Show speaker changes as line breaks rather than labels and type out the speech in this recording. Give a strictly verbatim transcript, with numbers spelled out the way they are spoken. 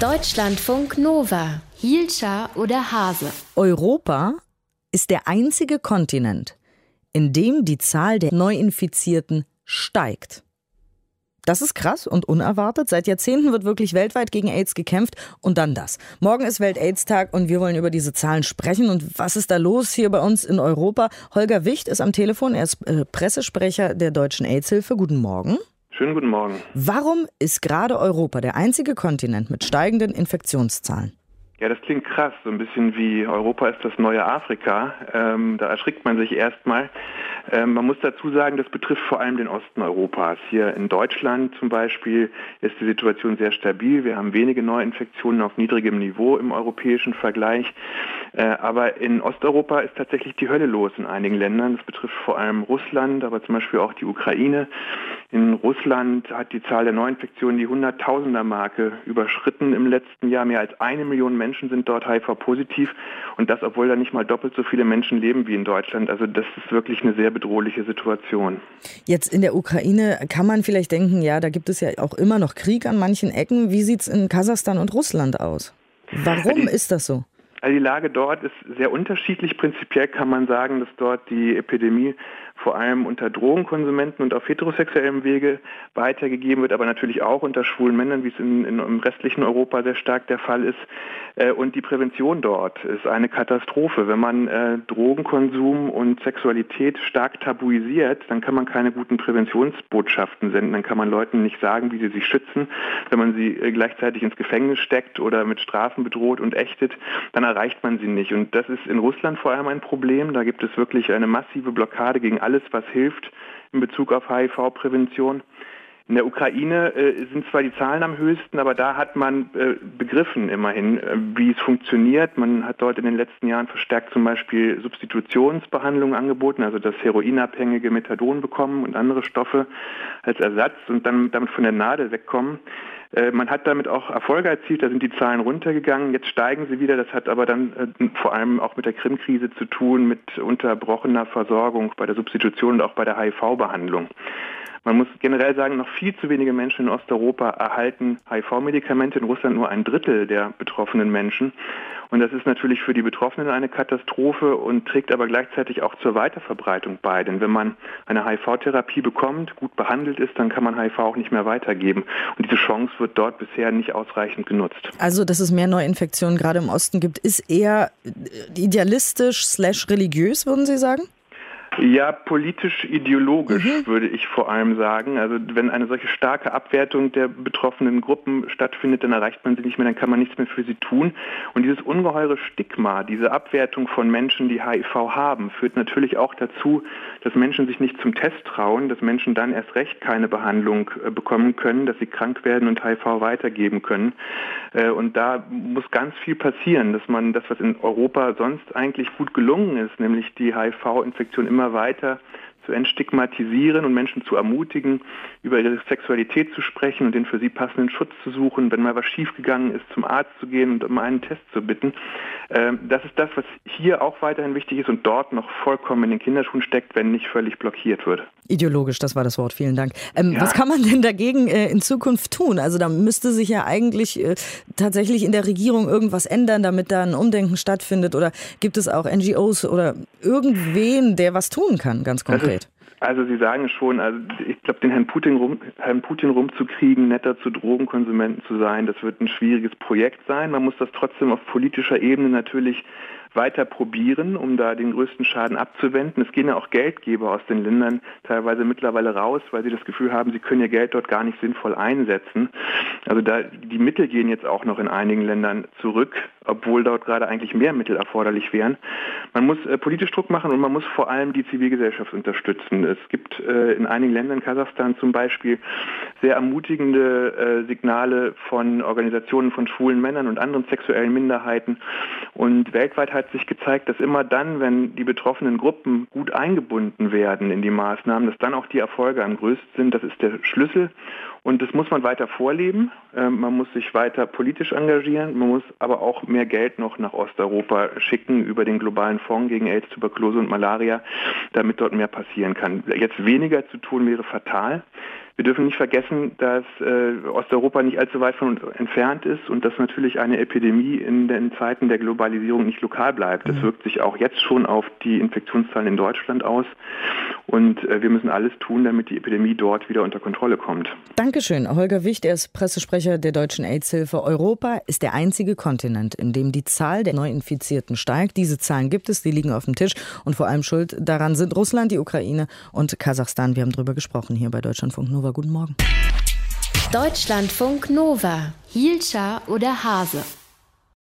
Deutschlandfunk Nova. Hielscher oder Hase?
Europa ist der einzige Kontinent, in dem die Zahl der Neuinfizierten steigt. Das ist krass und unerwartet. Seit Jahrzehnten wird wirklich weltweit gegen AIDS gekämpft. Und dann das. Morgen ist Welt-AIDS-Tag und wir wollen über diese Zahlen sprechen. Und was ist da los hier bei uns in Europa? Holger Wicht ist am Telefon. Er ist äh, Pressesprecher der Deutschen AIDS-Hilfe. Guten Morgen.
Schönen guten Morgen.
Warum ist gerade Europa der einzige Kontinent mit steigenden Infektionszahlen?
Ja, das klingt krass. So ein bisschen wie Europa ist das neue Afrika. Ähm, da erschrickt man sich erstmal. Ähm, man muss dazu sagen, das betrifft vor allem den Osten Europas. Hier in Deutschland zum Beispiel ist die Situation sehr stabil. Wir haben wenige Neuinfektionen auf niedrigem Niveau im europäischen Vergleich. Äh, aber in Osteuropa ist tatsächlich die Hölle los in einigen Ländern. Das betrifft vor allem Russland, aber zum Beispiel auch die Ukraine. In Russland hat die Zahl der Neuinfektionen die Hunderttausender-Marke überschritten im letzten Jahr. Mehr als eine Million Menschen sind dort H I V-positiv und das, obwohl da nicht mal doppelt so viele Menschen leben wie in Deutschland. Also das ist wirklich eine sehr bedrohliche Situation.
Jetzt in der Ukraine kann man vielleicht denken, ja, da gibt es ja auch immer noch Krieg an manchen Ecken. Wie sieht es in Kasachstan und Russland aus? Warum
die,
ist das so?
Also die Lage dort ist sehr unterschiedlich. Prinzipiell kann man sagen, dass dort die Epidemie vor allem unter Drogenkonsumenten und auf heterosexuellem Wege weitergegeben wird, aber natürlich auch unter schwulen Männern, wie es in, in, im restlichen Europa sehr stark der Fall ist. Äh, und die Prävention dort ist eine Katastrophe. Wenn man äh, Drogenkonsum und Sexualität stark tabuisiert, dann kann man keine guten Präventionsbotschaften senden. Dann kann man Leuten nicht sagen, wie sie sich schützen. Wenn man sie äh, gleichzeitig ins Gefängnis steckt oder mit Strafen bedroht und ächtet, dann erreicht man sie nicht. Und das ist in Russland vor allem ein Problem. Da gibt es wirklich eine massive Blockade gegen alles, was hilft in Bezug auf H I V-Prävention. In der Ukraine äh, sind zwar die Zahlen am höchsten, aber da hat man äh, begriffen immerhin, äh, wie es funktioniert. Man hat dort in den letzten Jahren verstärkt zum Beispiel Substitutionsbehandlungen angeboten, also dass Heroinabhängige Methadon bekommen und andere Stoffe als Ersatz und dann damit von der Nadel wegkommen. Äh, man hat damit auch Erfolge erzielt, da sind die Zahlen runtergegangen, jetzt steigen sie wieder. Das hat aber dann äh, vor allem auch mit der Krim-Krise zu tun, mit unterbrochener Versorgung bei der Substitution und auch bei der H I V-Behandlung. Man muss generell sagen, noch viel zu wenige Menschen in Osteuropa erhalten H I V-Medikamente, in Russland nur ein Drittel der betroffenen Menschen. Und das ist natürlich für die Betroffenen eine Katastrophe und trägt aber gleichzeitig auch zur Weiterverbreitung bei. Denn wenn man eine H I V-Therapie bekommt, gut behandelt ist, dann kann man H I V auch nicht mehr weitergeben. Und diese Chance wird dort bisher nicht ausreichend genutzt.
Also, dass es mehr Neuinfektionen gerade im Osten gibt, ist eher idealistisch slash religiös, würden Sie sagen?
Ja, politisch-ideologisch
mhm.
würde ich vor allem sagen. Also wenn eine solche starke Abwertung der betroffenen Gruppen stattfindet, dann erreicht man sie nicht mehr, dann kann man nichts mehr für sie tun. Und dieses ungeheure Stigma, diese Abwertung von Menschen, die H I V haben, führt natürlich auch dazu, dass Menschen sich nicht zum Test trauen, dass Menschen dann erst recht keine Behandlung äh, bekommen können, dass sie krank werden und H I V weitergeben können. Äh, und da muss ganz viel passieren, dass man das, was in Europa sonst eigentlich gut gelungen ist, nämlich die H I V-Infektion immer weiter zu entstigmatisieren und Menschen zu ermutigen, über ihre Sexualität zu sprechen und den für sie passenden Schutz zu suchen, wenn mal was schiefgegangen ist, zum Arzt zu gehen und um einen Test zu bitten. Das ist das, was hier auch weiterhin wichtig ist und dort noch vollkommen in den Kinderschuhen steckt, wenn nicht völlig blockiert wird.
Ideologisch, das war das Wort, vielen Dank. Ähm,
ja.
Was kann man denn dagegen äh, in Zukunft tun? Also da müsste sich ja eigentlich äh, tatsächlich in der Regierung irgendwas ändern, damit da ein Umdenken stattfindet. Oder gibt es auch N G Os oder irgendwen, der was tun kann, ganz konkret?
Also Sie sagen schon, also ich glaube, den Herrn Putin, rum, Herrn Putin rumzukriegen, netter zu Drogenkonsumenten zu sein, das wird ein schwieriges Projekt sein. Man muss das trotzdem auf politischer Ebene natürlich weiter probieren, um da den größten Schaden abzuwenden. Es gehen ja auch Geldgeber aus den Ländern teilweise mittlerweile raus, weil sie das Gefühl haben, sie können ihr Geld dort gar nicht sinnvoll einsetzen. Also da die Mittel gehen jetzt auch noch in einigen Ländern zurück, obwohl dort gerade eigentlich mehr Mittel erforderlich wären. Man muss äh, politisch Druck machen und man muss vor allem die Zivilgesellschaft unterstützen. Es gibt äh, in einigen Ländern, Kasachstan zum Beispiel, sehr ermutigende äh, Signale von Organisationen von schwulen Männern und anderen sexuellen Minderheiten. Und weltweit hat sich gezeigt, dass immer dann, wenn die betroffenen Gruppen gut eingebunden werden in die Maßnahmen, dass dann auch die Erfolge am größten sind. Das ist der Schlüssel. Und das muss man weiter vorleben. Ähm, man muss sich weiter politisch engagieren. Man muss aber auch mehr Geld noch nach Osteuropa schicken über den globalen Fonds gegen AIDS, Tuberkulose und Malaria, damit dort mehr passieren kann. Jetzt weniger zu tun wäre fatal. Wir dürfen nicht vergessen, dass äh, Osteuropa nicht allzu weit von uns entfernt ist und dass natürlich eine Epidemie in den Zeiten der Globalisierung nicht lokal bleibt. Das wirkt sich auch jetzt schon auf die Infektionszahlen in Deutschland aus. Und äh, wir müssen alles tun, damit die Epidemie dort wieder unter Kontrolle kommt.
Dankeschön. Holger Wicht, er ist Pressesprecher der Deutschen AIDS-Hilfe. Europa ist der einzige Kontinent, in dem die Zahl der Neuinfizierten steigt. Diese Zahlen gibt es, die liegen auf dem Tisch. Und vor allem schuld daran sind Russland, die Ukraine und Kasachstan. Wir haben drüber gesprochen hier bei Deutschlandfunk Nova. Guten Morgen.
Deutschlandfunk Nova. Hielscher oder Hase?